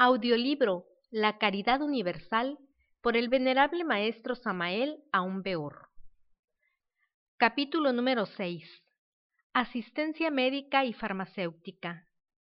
Audiolibro La Caridad Universal por el Venerable Maestro Samael Aun Weor. Capítulo número 6. Asistencia médica y farmacéutica.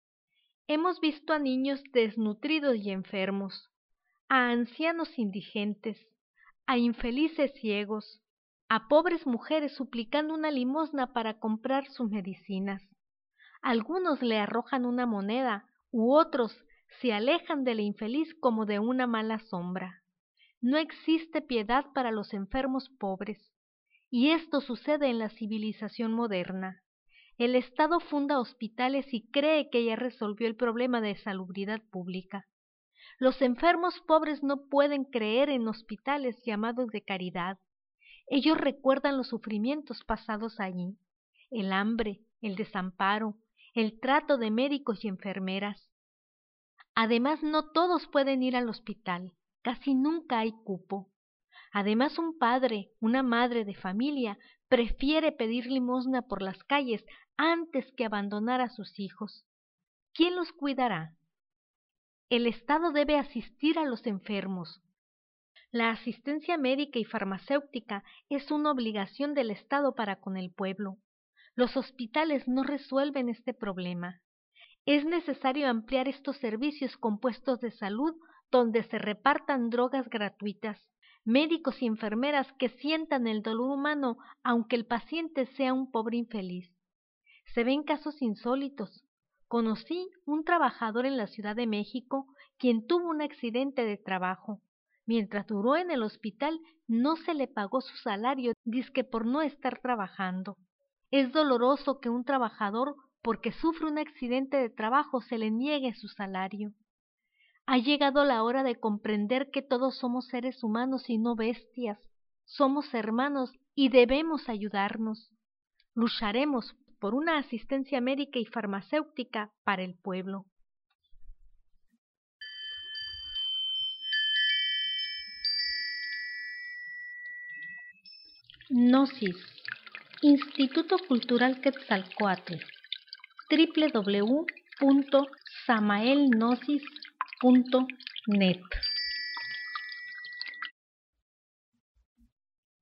Hemos visto a niños desnutridos y enfermos, a ancianos indigentes, a infelices ciegos, a pobres mujeres suplicando una limosna para comprar sus medicinas. Algunos le arrojan una moneda u otros se alejan de la infeliz como de una mala sombra. No existe piedad para los enfermos pobres, y esto sucede en la civilización moderna. El Estado funda hospitales y cree que ya resolvió el problema de salubridad pública. Los enfermos pobres no pueden creer en hospitales llamados de caridad. Ellos recuerdan los sufrimientos pasados allí, el hambre, el desamparo, el trato de médicos y enfermeras. Además, no todos pueden ir al hospital, casi nunca hay cupo. Además, un padre, una madre de familia prefiere pedir limosna por las calles antes que abandonar a sus hijos. ¿Quién los cuidará? El Estado debe asistir a los enfermos. La asistencia médica y farmacéutica es una obligación del Estado para con el pueblo. Los hospitales no resuelven este problema. Es necesario ampliar estos servicios con puestos de salud donde se repartan drogas gratuitas, médicos y enfermeras que sientan el dolor humano aunque el paciente sea un pobre infeliz. Se ven casos insólitos. Conocí un trabajador en la Ciudad de México quien tuvo un accidente de trabajo. Mientras duró en el hospital no se le pagó su salario, dizque por no estar trabajando. Es doloroso que un trabajador, porque sufre un accidente de trabajo, se le niegue su salario. Ha llegado la hora de comprender que todos somos seres humanos y no bestias. Somos hermanos y debemos ayudarnos. Lucharemos por una asistencia médica y farmacéutica para el pueblo. Gnosis, Instituto Cultural Quetzalcóatl, www.samaelgnosis.net.